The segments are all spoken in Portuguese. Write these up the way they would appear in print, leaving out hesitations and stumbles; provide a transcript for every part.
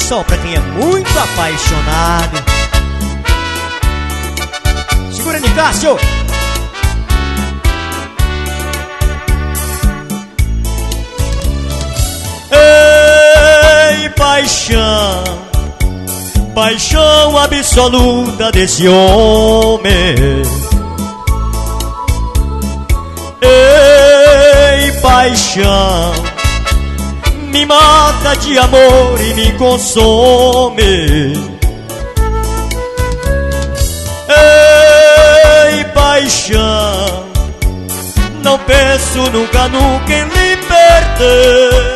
Só pra quem é muito apaixonado. Segura, Nicásio. Ei, paixão, paixão absoluta desse homem. Ei, paixão, me mata de amor e me consome. Ei, paixão, não penso nunca em lhe perder.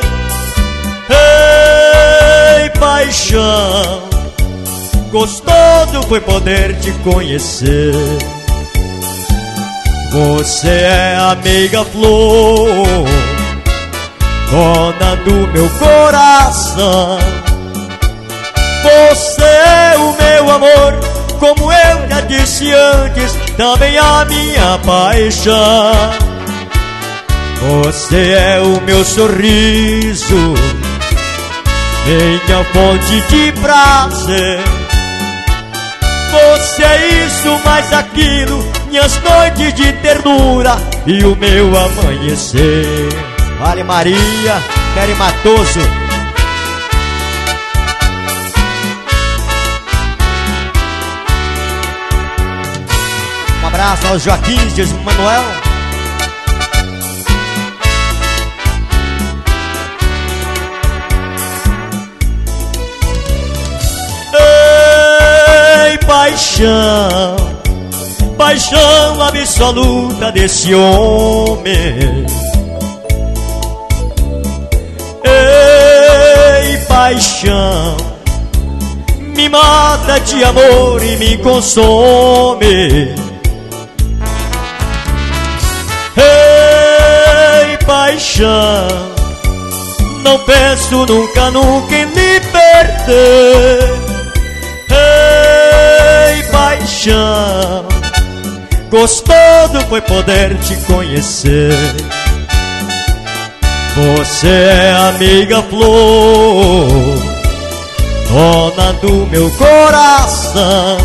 Ei, paixão, gostoso foi poder te conhecer. Você é a meiga flor, dona do meu coração. Você é o meu amor, como eu já disse antes, também a minha paixão. Você é o meu sorriso, minha fonte de prazer. Você é isso, mais aquilo, minhas noites de ternura e o meu amanhecer. Vale Maria, Nery Matoso. Um abraço aos Joaquim de Manuel. Ei, paixão, paixão absoluta desse homem. Ei, paixão, me mata de amor e me consome. Ei, paixão, não penso nunca em lhe perder. Ei, paixão, gostoso foi poder te conhecer. Você é a amiga flor, dona do meu coração.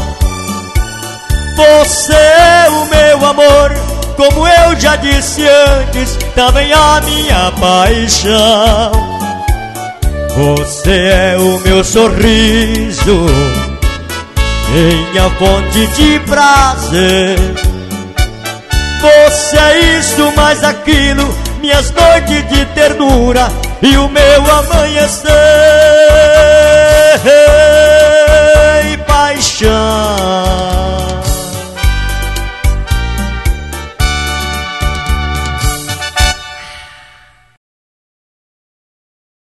Você é o meu amor, como eu já disse antes, também a minha paixão. Você é o meu sorriso, minha fonte de prazer. Você é isso, mais aquilo, minhas noites de ternura e o meu amanhecer.